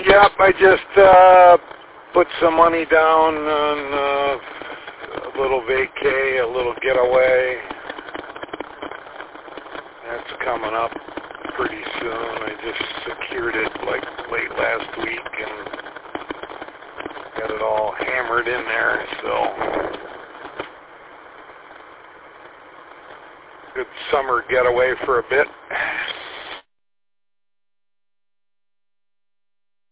Yep, I just put some money down on a little vacay, a little getaway. That's coming up pretty soon. I just secured it like late last week and got it all hammered in there, so good summer getaway for a bit.